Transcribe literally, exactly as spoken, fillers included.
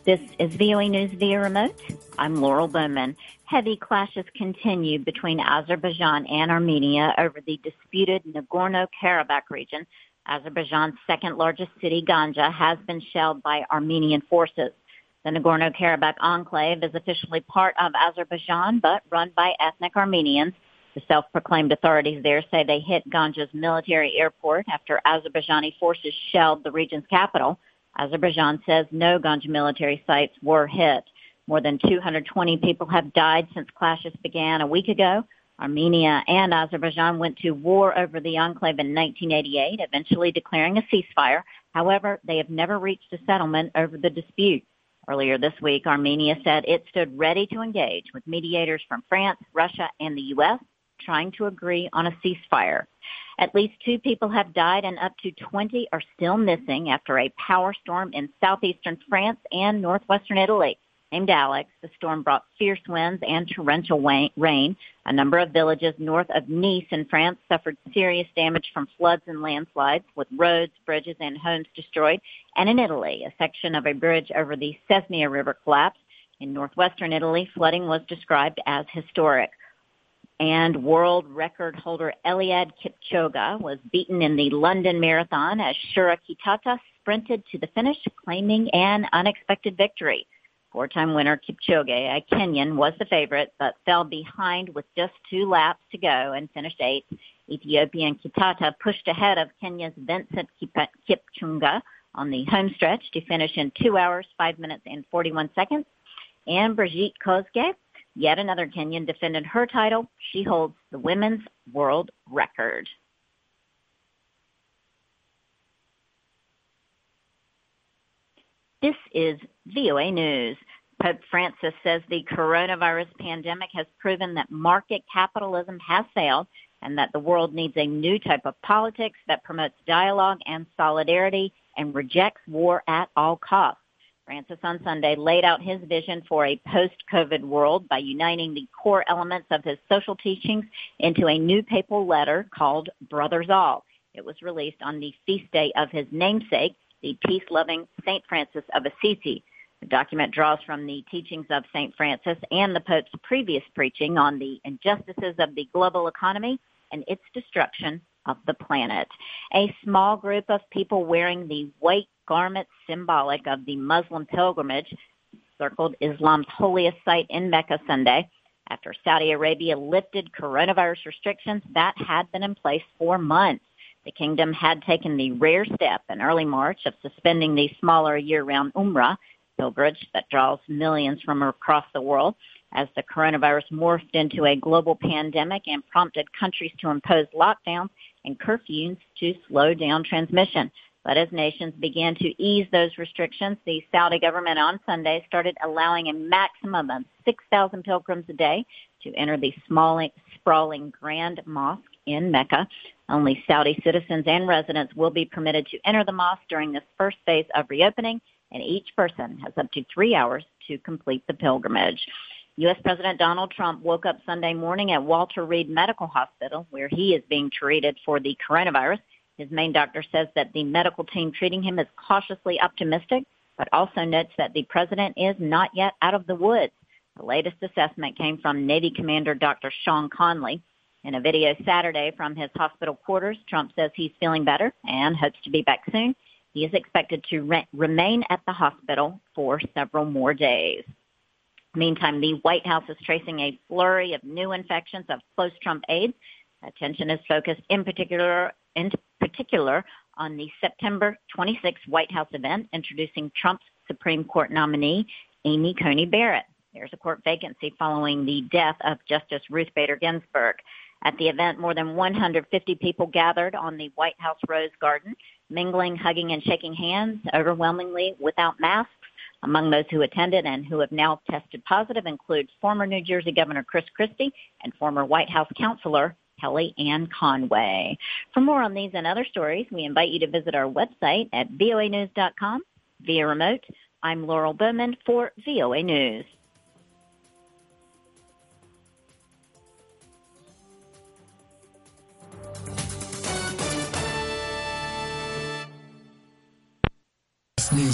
This is V O A News via remote. I'm Laurel Bowman. Heavy clashes continue between Azerbaijan and Armenia over the disputed Nagorno-Karabakh region. Azerbaijan's second largest city, Ganja, has been shelled by Armenian forces. The Nagorno-Karabakh enclave is officially part of Azerbaijan, but run by ethnic Armenians. The self-proclaimed authorities there say they hit Ganja's military airport after Azerbaijani forces shelled the region's capital. Azerbaijan says no Ganja military sites were hit. More than two hundred twenty people have died since clashes began a week ago. Armenia and Azerbaijan went to war over the enclave in nineteen eighty-eight, eventually declaring a ceasefire. However, they have never reached a settlement over the dispute. Earlier this week, Armenia said it stood ready to engage with mediators from France, Russia, and the U S, trying to agree on a ceasefire. At least two people have died and up to twenty are still missing after a power storm in southeastern France and northwestern Italy. Named Alex, the storm brought fierce winds and torrential rain. A number of villages north of Nice in France suffered serious damage from floods and landslides, with roads, bridges, and homes destroyed. And in Italy, a section of a bridge over the Cesena River collapsed. In northwestern Italy, flooding was described as historic. And world record holder Eliud Kipchoge was beaten in the London Marathon as Shura Kitata sprinted to the finish, claiming an unexpected victory. Four-time winner Kipchoge, a Kenyan, was the favorite, but fell behind with just two laps to go and finished eighth. Ethiopian Kitata pushed ahead of Kenya's Vincent Kipchumba on the home stretch to finish in two hours, five minutes, and forty-one seconds. And Brigitte Kosgei, yet another Kenyan, defended her title. She holds the women's world record. This is V O A News. Pope Francis says the coronavirus pandemic has proven that market capitalism has failed and that the world needs a new type of politics that promotes dialogue and solidarity and rejects war at all costs. Francis on Sunday laid out his vision for a post-COVID world by uniting the core elements of his social teachings into a new papal letter called Brothers All. It was released on the feast day of his namesake, the peace-loving Saint Francis of Assisi. The document draws from the teachings of Saint Francis and the Pope's previous preaching on the injustices of the global economy and its destruction of the planet. A small group of people wearing the white garments symbolic of the Muslim pilgrimage circled Islam's holiest site in Mecca Sunday after Saudi Arabia lifted coronavirus restrictions that had been in place for months. The kingdom had taken the rare step in early March of suspending the smaller year-round Umrah pilgrimage that draws millions from across the world as the coronavirus morphed into a global pandemic and prompted countries to impose lockdowns and curfews to slow down transmission. But as nations began to ease those restrictions, the Saudi government on Sunday started allowing a maximum of six thousand pilgrims a day to enter the small, sprawling Grand Mosque in Mecca. Only Saudi citizens and residents will be permitted to enter the mosque during this first phase of reopening, and each person has up to three hours to complete the pilgrimage. U S President Donald Trump woke up Sunday morning at Walter Reed Medical Hospital, where he is being treated for the coronavirus. His main doctor says that the medical team treating him is cautiously optimistic, but also notes that the president is not yet out of the woods. The latest assessment came from Navy Commander Doctor Sean Conley. In a video Saturday from his hospital quarters, Trump says he's feeling better and hopes to be back soon. He is expected to re- remain at the hospital for several more days. Meantime, the White House is tracing a flurry of new infections of close Trump aides. Attention is focused in particular, in particular on the September twenty-sixth White House event introducing Trump's Supreme Court nominee, Amy Coney Barrett. There's a court vacancy following the death of Justice Ruth Bader Ginsburg. At the event, more than one hundred fifty people gathered on the White House Rose Garden, mingling, hugging, and shaking hands, overwhelmingly without masks. Among those who attended and who have now tested positive include former New Jersey Governor Chris Christie and former White House counselor Kelly Ann Conway. For more on these and other stories, we invite you to visit our website at V O A news dot com. Via remote, I'm Laurel Bowman for V O A News.